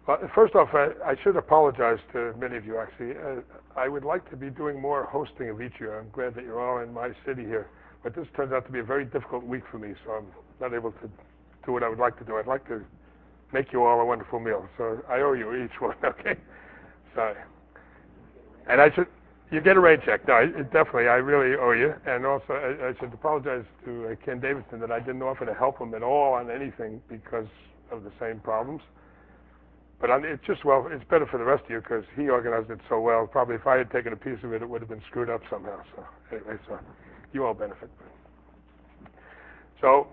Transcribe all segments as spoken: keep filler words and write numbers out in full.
Well, first off, I, I should apologize to many of you, actually. Uh, I would like to be doing more hosting of each year. I'm glad that you're all in my city here. But this turns out to be a very difficult week for me, so I'm not able to do what I would like to do. I'd like to make you all a wonderful meal. So I owe you each one, okay? Sorry. And I should, you get a rain check. No, I, definitely, I really owe you. And also, I, I should apologize to uh, Ken Davidson that I didn't offer to help him at all on anything because of the same problems. But I mean, it's just, well, it's better for the rest of you because he organized it so well. Probably if I had taken a piece of it, it would have been screwed up somehow. So anyway, so you all benefit. So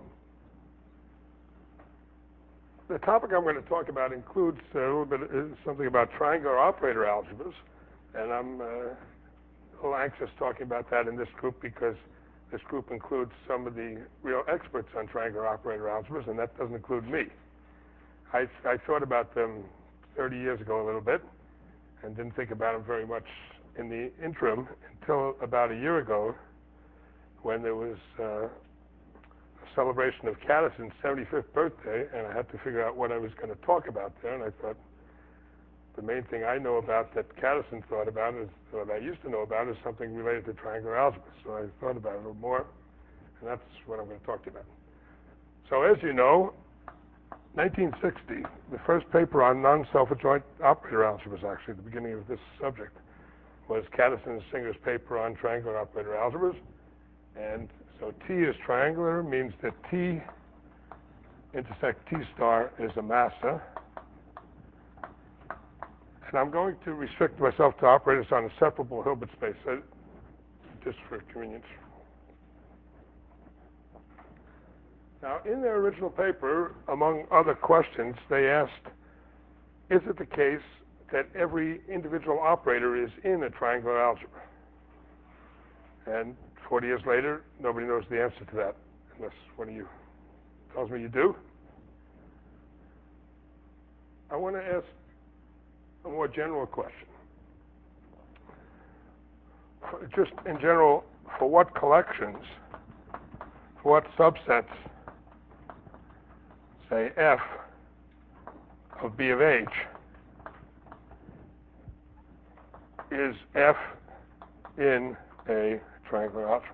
the topic I'm going to talk about includes a little bit uh, something about triangular operator algebras, and I'm uh, a little anxious talking about that in this group because this group includes some of the real experts on triangular operator algebras, and that doesn't include me. I, I thought about them thirty years ago a little bit and didn't think about them very much in the interim until about a year ago when there was uh, a celebration of Caddison's seventy-fifth birthday, and I had to figure out what I was going to talk about there, and I thought the main thing I know about that Caddison thought about is, or that I used to know about, is something related to triangular algebra. So I thought about it a little more, and that's what I'm going to talk to you about. So as you know, nineteen sixty, the first paper on non-self-adjoint operator algebras, actually, the beginning of this subject, was Caddison and Singer's paper on triangular operator algebras. And so T is triangular, means that T intersect T star is a massa. And I'm going to restrict myself to operators on a separable Hilbert space, uh, just for convenience. Now, in their original paper, among other questions, they asked, is it the case that every individual operator is in a triangular algebra? And forty years later, nobody knows the answer to that, unless one of you tells me you do. I want to ask a more general question. Just in general, for what collections, for what subsets, say F of B of H, is F in a triangular algebra?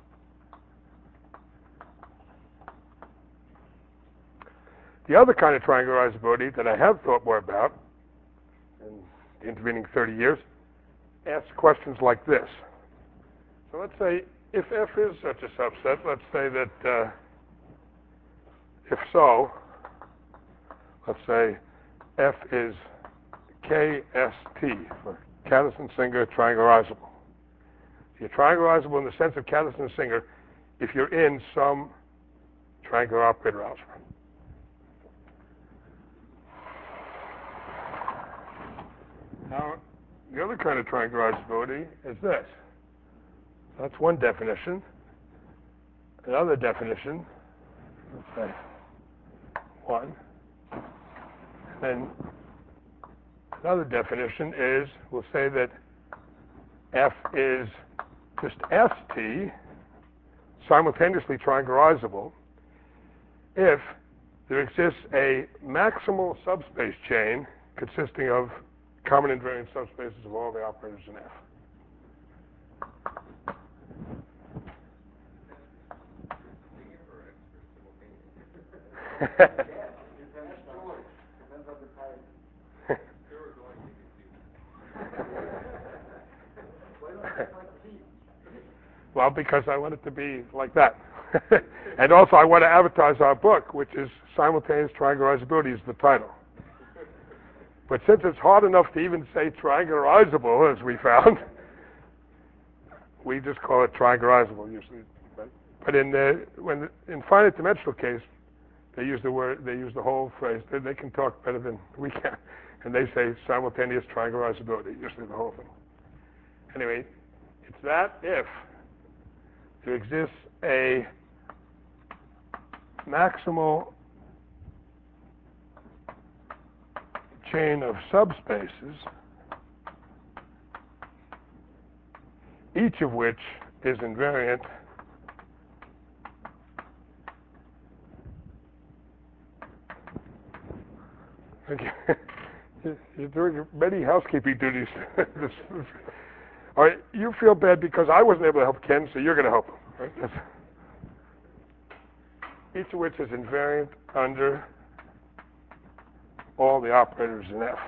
The other kind of triangularizability that I have thought more about in the intervening thirty years asks questions like this. So let's say if F is such a subset, let's say that uh, if so, let's say F is K S T for Caddison-Singer triangularizable. You're triangularizable in the sense of Caddison-Singer if you're in some triangular operator algebra. Now, the other kind of triangularizability is this. That's one definition. Another definition, let's say one. And then another definition is, we'll say that F is just S T, simultaneously triangularizable, if there exists a maximal subspace chain consisting of common invariant subspaces of all the operators in F. Well, because I want it to be like that. And also I want to advertise our book, which is Simultaneous Triangularizability is the title. But since it's hard enough to even say triangularizable, as we found, we just call it triangularizable usually. But, but in the when the, in finite dimensional case, they use the word, they use the whole phrase. They, they can talk better than we can, and they say simultaneous triangularizability, usually the whole thing. Anyway, it's that if there exists a maximal chain of subspaces, each of which is invariant okay. You're doing many housekeeping duties. This, this, all right, you feel bad because I wasn't able to help Ken, so you're going to help him. Right? That's, each of which is invariant under all the operators in F.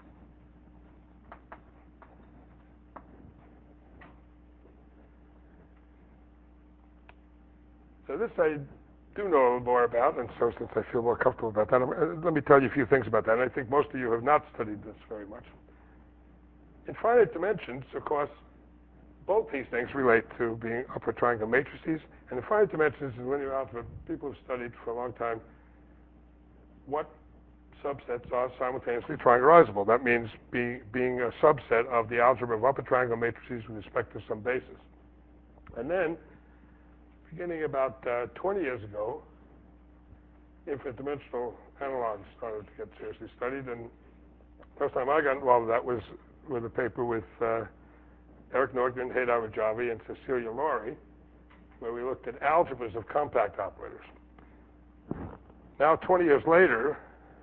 So this I do know a little more about, and so since I feel more comfortable about that, I'm, let me tell you a few things about that. And I think most of you have not studied this very much. In finite dimensions, of course, both these things relate to being upper triangle matrices. And in finite dimensions in linear algebra, people have studied for a long time what subsets are simultaneously triangularizable. That means being, being a subset of the algebra of upper triangle matrices with respect to some basis. And then, beginning about uh, twenty years ago, infinite dimensional analogs started to get seriously studied. And the first time I got involved with that was with a paper with uh, Eric Nordgren, Haydar Rajavi, and Cecilia Laurie, where we looked at algebras of compact operators. Now, twenty years later,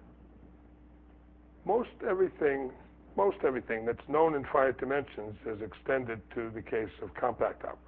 most everything, most everything that's known in finite dimensions is extended to the case of compact operators.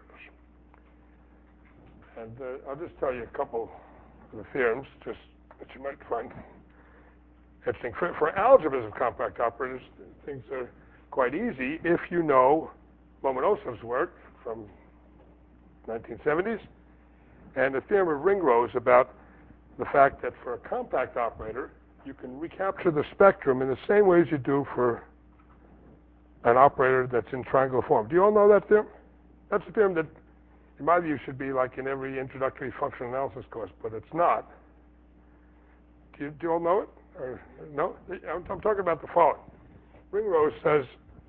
And uh, I'll just tell you a couple of the theorems, just that you might find interesting. For, for algebras of compact operators, things are quite easy if you know Lomonosov's work from nineteen seventies and the theorem of Ringrose about the fact that for a compact operator, you can recapture the spectrum in the same way as you do for an operator that's in triangular form. Do you all know that theorem? That's a theorem that, in my view, should be like in every introductory functional analysis course, but it's not. Do you, do you all know it? Or, no? I'm, I'm talking about the following. Ringrose says,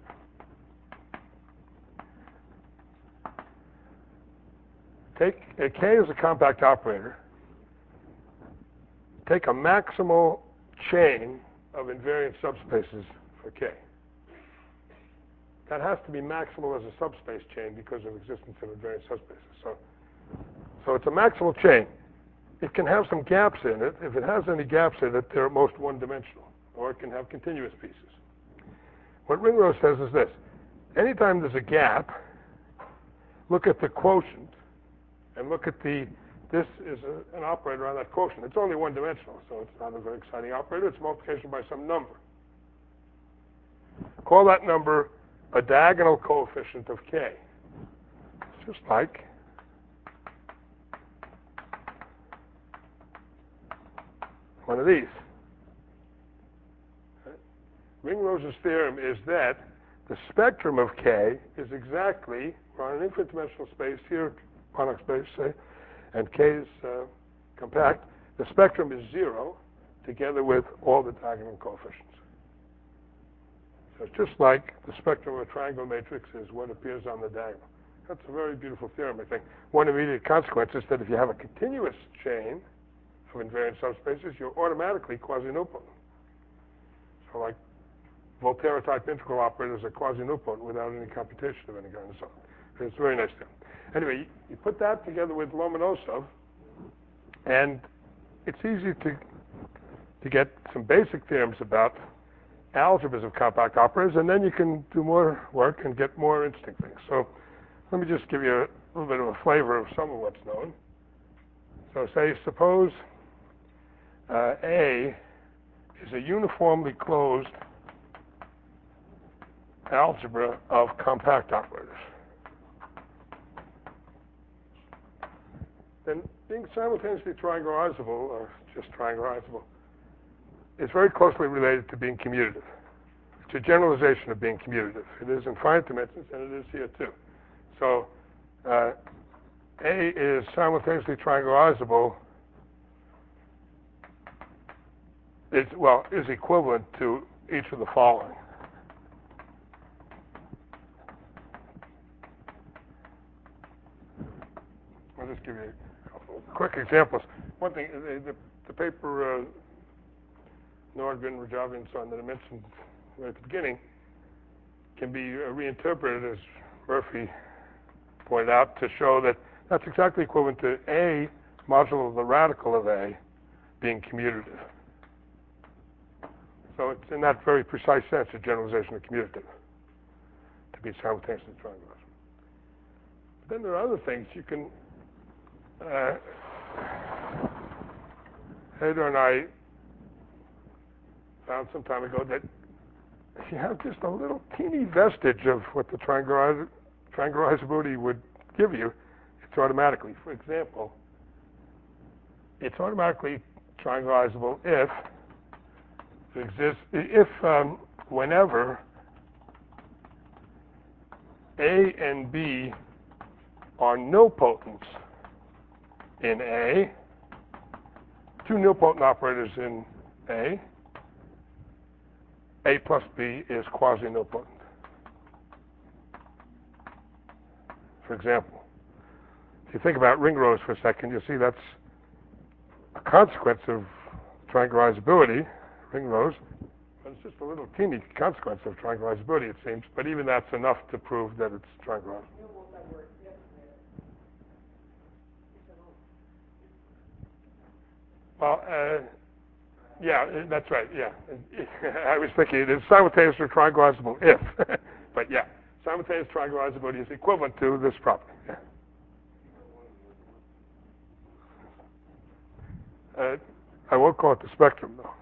take a K is a compact operator, take a maximal chain of invariant subspaces for K. That has to be maximal as a subspace chain because of existence of invariant subspaces. So, so it's a maximal chain. It can have some gaps in it. If it has any gaps in it, they're at most one-dimensional, or it can have continuous pieces. What Ringrose says is this. Anytime there's a gap, look at the quotient and look at the, this is a, an operator on that quotient. It's only one-dimensional, so it's not a very exciting operator. It's multiplication by some number. Call that number a diagonal coefficient of K. It's just like one of these. Right? Ringrose's theorem is that the spectrum of K is exactly, we're on an infinite dimensional space here, Banach space, say, and K is uh, compact. The spectrum is zero together with all the diagonal coefficients. So it's just like the spectrum of a triangle matrix is what appears on the diagonal. That's a very beautiful theorem, I think. One immediate consequence is that if you have a continuous chain of invariant subspaces, you're automatically quasi-nilpotent. So like Volterra-type integral operators are quasi-nilpotent without any computation of any kind. So it's a very nice theorem. Anyway, you put that together with Lomonosov, and it's easy to, to get some basic theorems about algebras of compact operators, and then you can do more work and get more interesting things. So let me just give you a little bit of a flavor of some of what's known. So say, suppose uh, A is a uniformly closed algebra of compact operators. Then being simultaneously triangularizable, or just triangularizable, is very closely related to being commutative. It's a generalization of being commutative. It is in finite dimensions, and it is here too. So uh, A is simultaneously triangularizable, is, well, is equivalent to each of the following. I'll just give you quick examples. One thing, the, the, the paper uh, Nordgren, Rajavi, and so on that I mentioned right at the beginning can be uh, reinterpreted, as Murphy pointed out, to show that that's exactly equivalent to A modulo the radical of A being commutative. So it's in that very precise sense a generalization of commutative to be simultaneously triangularizable. But then there are other things you can. Uh, Haider and I found some time ago that if you have just a little teeny vestige of what the triangulariz- triangularizability would give you, it's automatically. For example, it's automatically triangularizable if it exists, if um, whenever A and B are nilpotents in A, two nilpotent operators in A, A plus B is quasi-nilpotent. For example, if you think about ring rows for a second, you'll see that's a consequence of triangularizability, ring rows, but it's just a little teeny consequence of triangularizability, it seems, but even that's enough to prove that it's triangularizable. Well, uh, yeah, that's right, yeah. I was thinking it is simultaneously triangularizable if, but yeah, simultaneous triangularizability is equivalent to this property. Yeah. Uh, I won't call it the spectrum, though.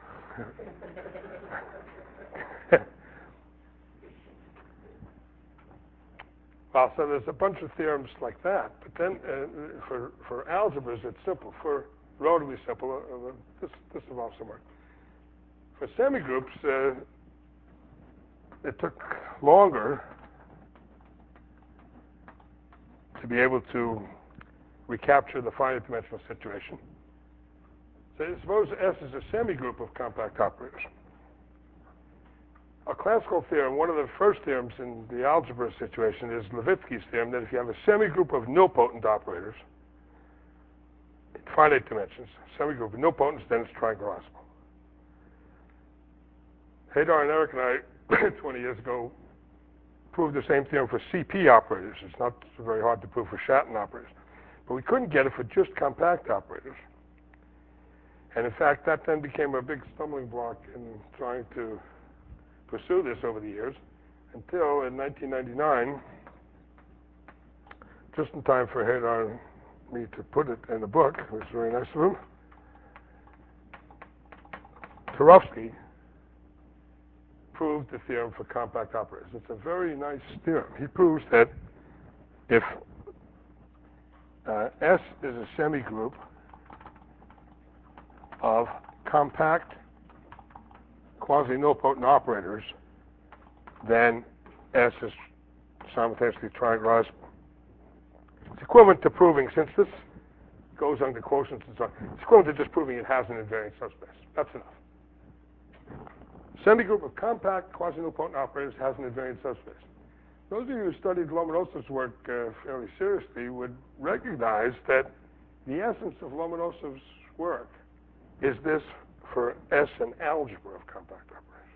Well, so there's a bunch of theorems like that, but then uh, for for algebras it's simple. For relatively simple, uh, this this involves some work. For semigroups, uh, it took longer to be able to recapture the finite dimensional situation. So suppose S is a semigroup of compact operators. A classical theorem, one of the first theorems in the algebra situation is Levitsky's theorem that if you have a semigroup of nilpotent operators in finite dimensions, semigroup of nilpotents, then it's triangularizable. Haider and Eric and I, twenty years ago, proved the same theorem for C P operators. It's not so very hard to prove for Schatten operators. But we couldn't get it for just compact operators. And in fact, that then became a big stumbling block in trying to pursue this over the years until in nineteen ninety-nine, just in time for Haider and me to put it in the book, it was very nice of him, Turovsky proved the theorem for compact operators. It's a very nice theorem. He proves that if uh, S is a semigroup of compact quasi-nilpotent operators, then S is simultaneously triangularizable. It's equivalent to proving, since this goes under quotients and so on, it's equivalent to just proving it has an invariant subspace. That's enough. Semigroup of compact quasi-nilpotent operators has an invariant subspace. Those of you who studied Lomonosov's work uh, fairly seriously would recognize that the essence of Lomonosov's work is this for S an algebra of compact operators.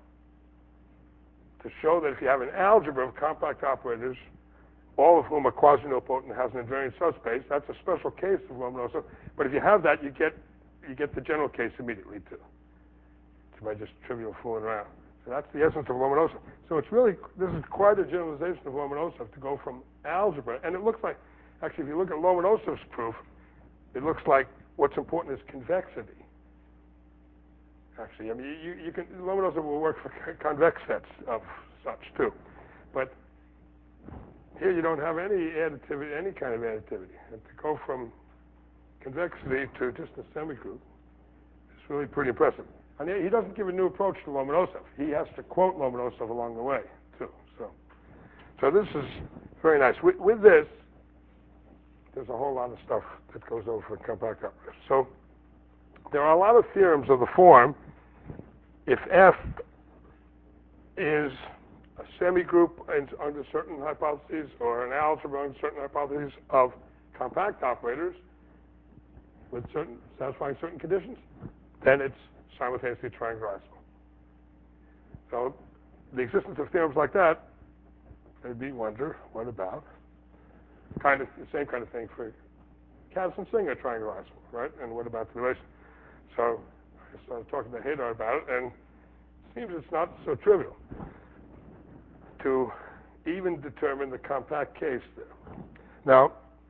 To show that if you have an algebra of compact operators, all of whom are quasi-nilpotent and has an invariant subspace, that's a special case of Lomonosov. But if you have that, you get you get the general case immediately too. It's by just trivial fooling around. So that's the essence of Lomonosov. So it's really, this is quite a generalization of Lomonosov to go from algebra, and it looks like, actually, if you look at Lomonosov's proof, it looks like what's important is convexity. Actually, I mean, you, you can, Lomonosov will work for convex sets of such too. But here you don't have any additivity, any kind of additivity. And to go from convexity to just a semigroup is really pretty impressive. And he doesn't give a new approach to Lomonosov. He has to quote Lomonosov along the way, too. So, so this is very nice. With, with this, there's a whole lot of stuff that goes over for compact operators. So there are a lot of theorems of the form, if F is a semigroup under certain hypotheses or an algebra under certain hypotheses of compact operators with certain satisfying certain conditions, then it's simultaneously triangularizable. So the existence of theorems like that, made me wonder, what about? Kind of the same kind of thing for Katz and Singer triangularizable, right? And what about the relation? So I started talking to Haider about it, and seems it's not so trivial to even determine the compact case there. Now,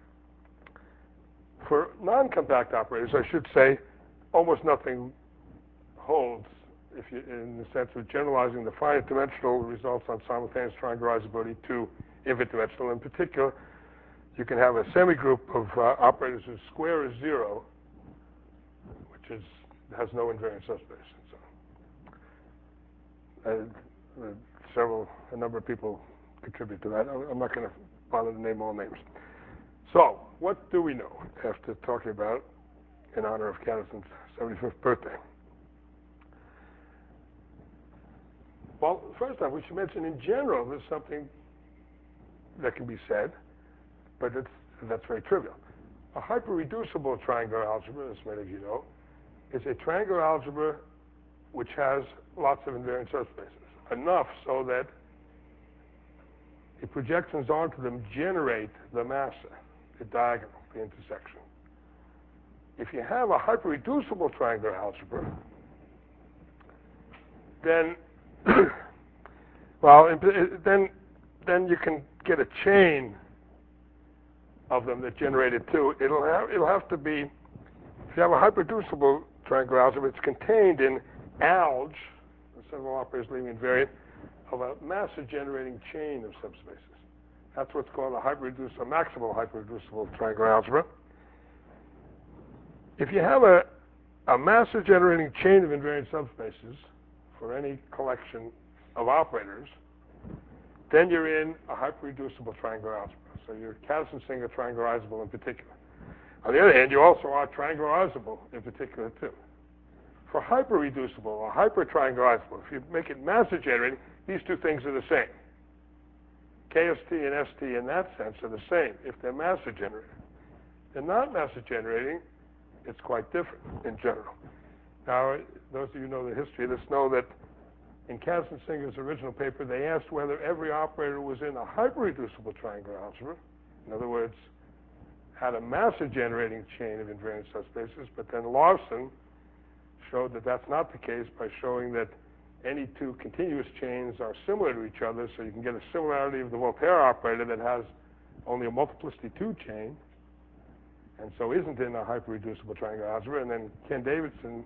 for non-compact operators, I should say, almost nothing holds if you, in the sense of generalizing the finite dimensional results on simultaneous triangularizability to infinite dimensional. In particular, you can have a semigroup of uh, operators whose square is zero, which is has no invariant subspace. So, uh, uh, several, a number of people contribute to that. I'm not going to bother to name all names. So, what do we know after talking about in honor of Catterson's seventy-fifth birthday? Well, first off, we should mention in general there's something that can be said, but it's, that's very trivial. A hyperreducible triangular algebra, as many of you know, is a triangular algebra which has lots of invariant subspaces, enough so that the projections onto them generate the massa, the diagonal, the intersection. If you have a hyperreducible triangular algebra, then well, then then you can get a chain of them that generate it too. It'll have it'll have to be, if you have a hyperreducible triangular algebra, it's contained in alg, the several operators leaving invariant, of a massa-generating chain of subspaces. That's what's called a hyperreducible, a maximal hyperreducible triangular algebra. If you have a a massa-generating chain of invariant subspaces for any collection of operators, then you're in a hyperreducible triangular algebra. So you're Catterson-Singer triangularizable in particular. On the other hand, you also are triangularizable in particular too. For hyperreducible or hypertriangularizable, if you make it massa-generating, these two things are the same. K S T and S T in that sense are the same if they're massa-generating. They're not massa-generating, it's quite different in general. Now, those of you who know the history of this know that in Catterson-Singer's original paper, they asked whether every operator was in a hyperreducible triangular algebra. In other words, had a massa-generating chain of invariant subspaces, but then Larson showed that that's not the case by showing that any two continuous chains are similar to each other, so you can get a similarity of the Voltaire operator that has only a multiplicity two chain, and so isn't in a hyperreducible triangular algebra. And then Ken Davidson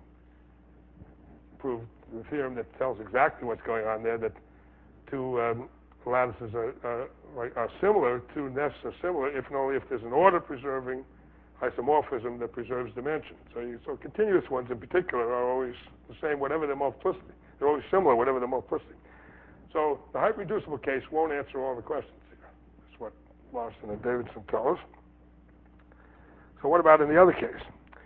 proved the theorem that tells exactly what's going on there, that two um, lattices are, are, are similar, two nests are similar, if and only if there's an order-preserving isomorphism that preserves dimension. So, you, so continuous ones in particular are always the same, whatever their multiplicity. They're always similar, whatever their multiplicity. So the hyperreducible case won't answer all the questions here. That's what Larson and Davidson tell us. So what about in the other case?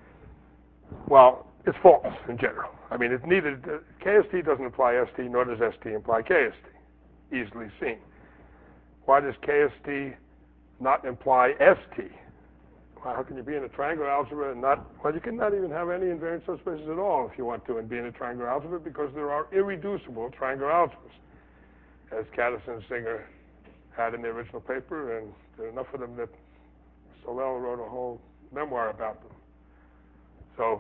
Well, it's false in general. I mean, it needed, uh, K S T doesn't imply S T, nor does S T imply K S T. Easily seen. Why does K S T not imply S T? Well, how can you be in a triangular algebra and not, well, you can not even have any invariant subspaces at all if you want to and be in a triangular algebra, because there are irreducible triangular algebras, as Catterson and Singer had in the original paper, and there are enough of them that Solel wrote a whole memoir about them. So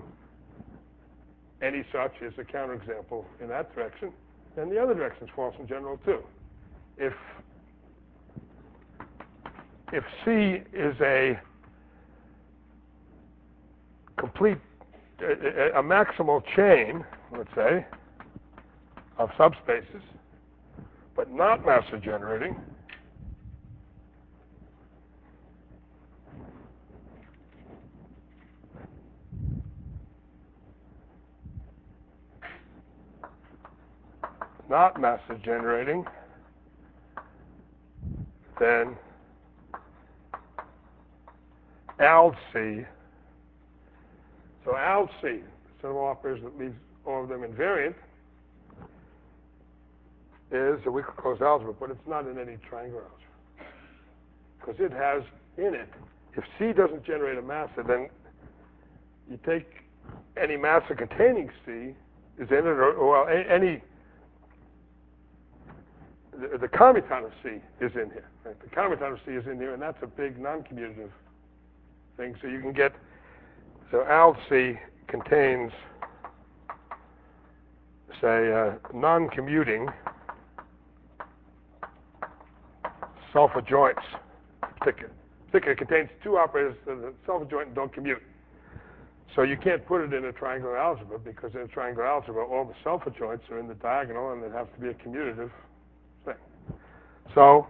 any such is a counterexample in that direction, and the other direction is false in general too. If if C is a complete, a, a maximal chain, let's say, of subspaces, but not massa generating, not massa generating, then Al C. So Al C, set of operators that leaves all of them invariant, is a weakly closed algebra, but it's not in any triangular algebra, because it has in it, if C doesn't generate a massa, then you take any massa containing C is in it, or, or well, any, the, the commutant of C is in here. Right? The commutant of C is in here, and that's a big non-commutative thing. So you can get, so Al C contains a uh, non-commuting self-adjoints particular. Particular contains two operators that are self-adjoint and don't commute. So you can't put it in a triangular algebra because in a triangular algebra all the self-adjoints are in the diagonal and it has to be a commutative thing. So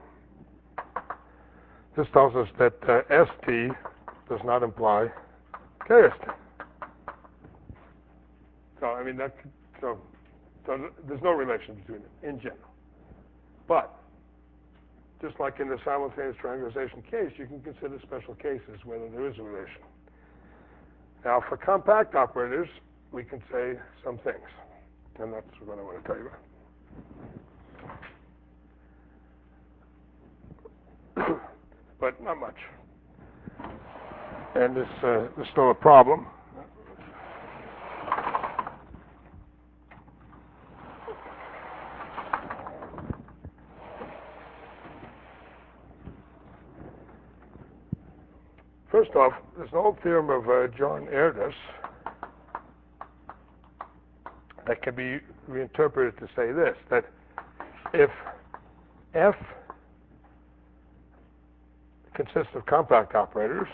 this tells us that uh, S T does not imply K S T. So I mean that so, so there's no relation between them in general. But just like in the simultaneous triangularization case, you can consider special cases whether there is a relation. Now, for compact operators, we can say some things, and that's what I want to tell you about. But not much. And this, uh, there's still a problem. First off, there's an old theorem of uh, John Erdős that can be reinterpreted to say this, that if F consists of compact operators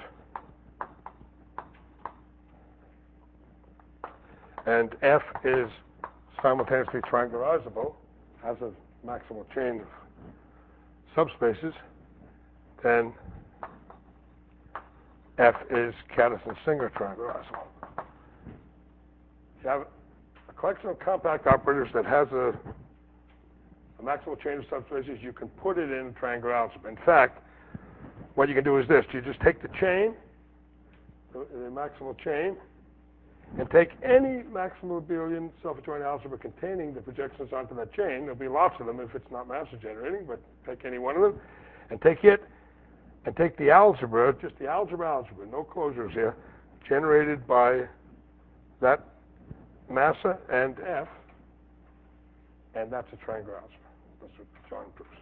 and F is simultaneously triangularizable, has a maximal chain of subspaces, then F is Cadison-Singer triangularizable. You have a collection of compact operators that has a, a maximal chain of subspaces. You can put it in a triangular algebra. In fact, what you can do is this. You just take the chain, the, the maximal chain, and take any maximal abelian self-adjoint algebra containing the projections onto that chain. There'll be lots of them if it's not master generating, but take any one of them, and take it and take the algebra, just the algebra algebra, no closures here, generated by that massa and F, and that's a triangular algebra. That's what John proves.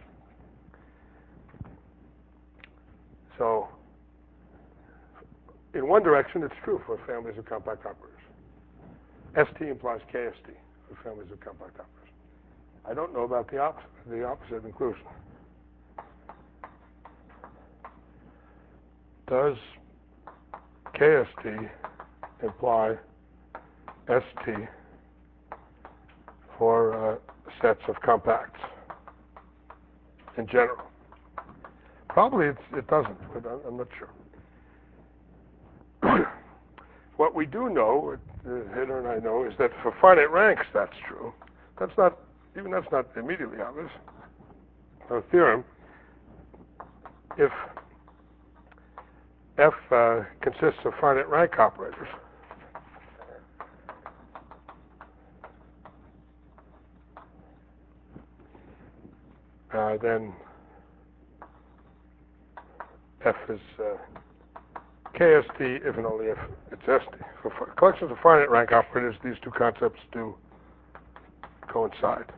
So, in one direction, it's true for families of compact operators. S T implies K S T for families of compact operators. I don't know about the opposite, the opposite inclusion. Does K S T imply S T for uh, sets of compacts in general? Probably it's, it doesn't, but I'm not sure. What we do know, what uh, Hitter and I know, is that for finite ranks that's true. That's not, even that's not immediately obvious. A theorem, if F uh, consists of finite rank operators, uh, then F is uh, K S T if and only if it's S T. For fi- collections of finite rank operators, these two concepts do coincide.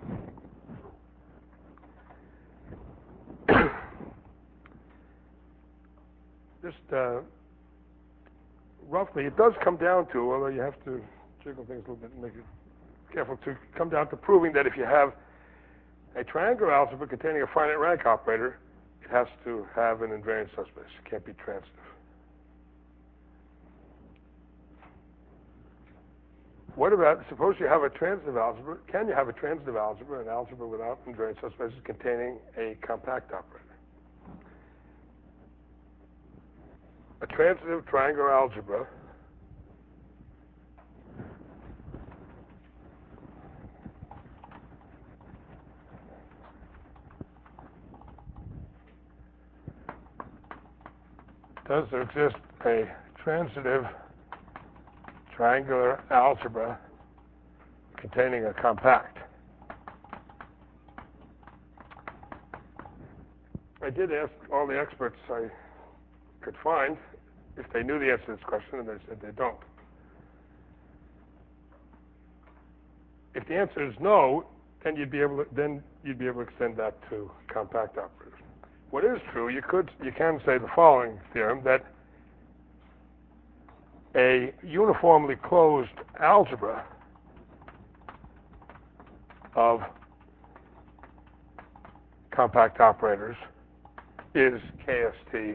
Just uh, roughly, it does come down to, although you have to jiggle things a little bit and make it careful, to come down to proving that if you have a triangular algebra containing a finite rank operator, it has to have an invariant subspace. It can't be transitive. What about, suppose you have a transitive algebra, can you have a transitive algebra, an algebra without invariant subspaces containing a compact operator? A transitive triangular algebra does there exist a transitive triangular algebra containing a compact? I did ask all the experts I could find if they knew the answer to this question, and they said they don't. If the answer is no, then you'd be able to, then you'd be able to extend that to compact operators. What is true, you could you can say the following theorem, that a uniformly closed algebra of compact operators is K S T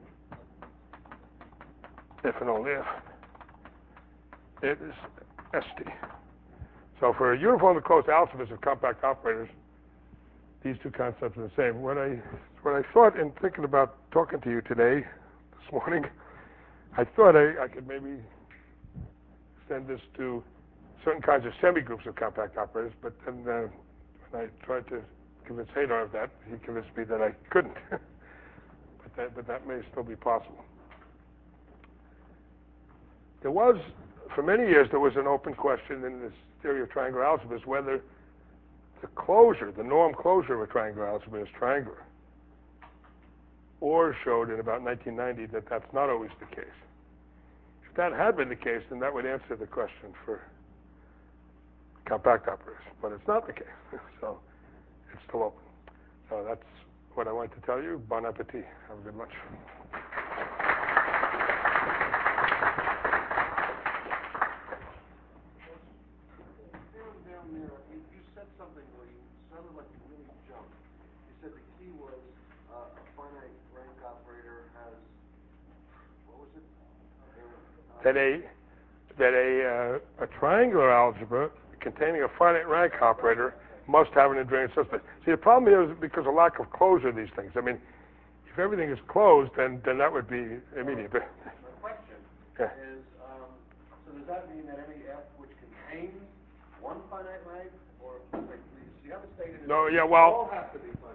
if and only if it is S T. So for a uniformly closed algebras of compact operators, these two concepts are the same. What I what I thought in thinking about talking to you today, this morning, I thought I, I could maybe extend this to certain kinds of semigroups of compact operators, but then uh, when I tried to convince Hadar of that, he convinced me that I couldn't. but that but that may still be possible. There was, for many years, there was an open question in this theory of triangular algebras whether the closure, the norm closure of a triangular algebra is triangular. Orr showed in about nineteen ninety that that's not always the case. If that had been the case, then that would answer the question for compact operators, but it's not the case, so it's still open. So that's what I wanted to tell you. Bon appetit. Have a good lunch. Down there, you, you said something where you sounded like you really jumped. You said the key was uh, a finite rank operator has, what was it? Uh, That a that a uh, a triangular algebra containing a finite rank operator must have an invariant subspace. See, the problem here is because of lack of closure of these things. I mean, if everything is closed, then then that would be immediate. My question Yeah. is, um, so does that mean that any F which contains one finite rank, or like, you haven't stated it, No, yeah, all well, have to be finite?